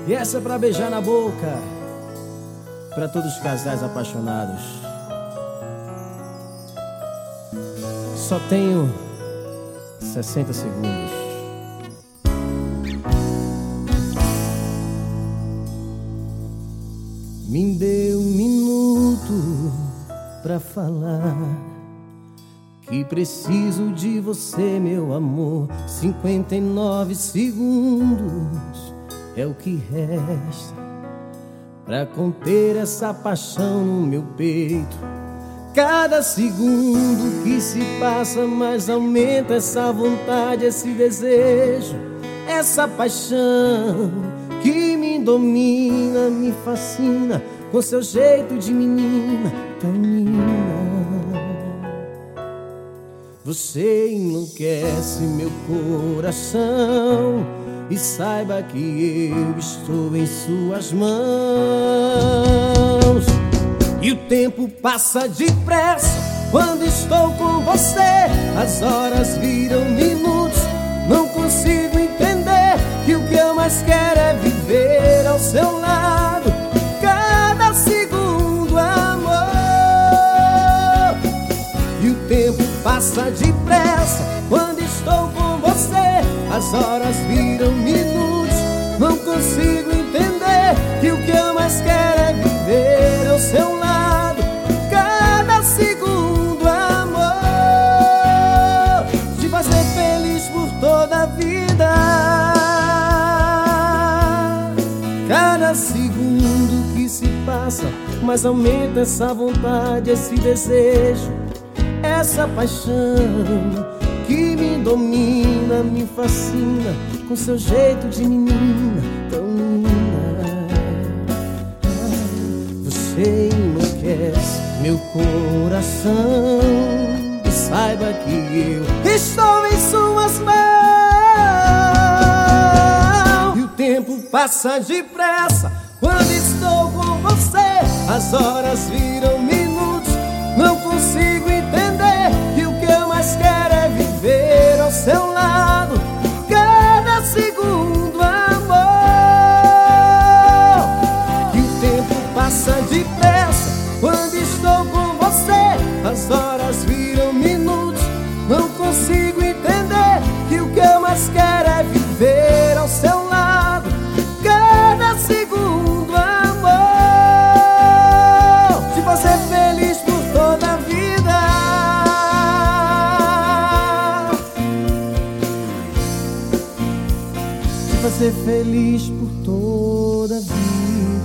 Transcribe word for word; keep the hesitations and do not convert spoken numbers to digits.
E essa é pra beijar na boca, pra todos os casais apaixonados. Só tenho sessenta segundos. Me dê um minuto pra falar que preciso de você, meu amor. Cinquenta e nove segundos é o que resta pra conter essa paixão no meu peito. Cada segundo que se passa mais aumenta essa vontade, esse desejo, essa paixão que me domina, me fascina com seu jeito de menina tão linda. Você enlouquece meu coração e saiba que eu estou em suas mãos. E o tempo passa depressa quando estou com você. As horas viram minutos, não consigo entender que o que eu mais quero é viver ao seu lado. Cada segundo, amor. E o tempo passa depressa quando estou com você. As horas viram minutos, não consigo entender que o que eu mais quero é viver ao seu lado. Cada segundo, amor, te fazer feliz por toda a vida. Cada segundo que se passa mais aumenta essa vontade, esse desejo, essa paixão que me domina, me fascina com seu jeito de menina tão linda. Você enlouquece meu coração e saiba que eu estou em suas mãos. E o tempo passa depressa quando estou com você. As horas viram minutos, não consigo entender que o que eu mais quero é viver ao seu lado. Cada segundo, amor. E o tempo passa depressa quando estou com você. As horas viram minutos, não consigo entender que o que eu mais quero é viver ao seu lado. Cada segundo, amor, te fazer feliz por toda a vida. Te fazer feliz por toda a vida.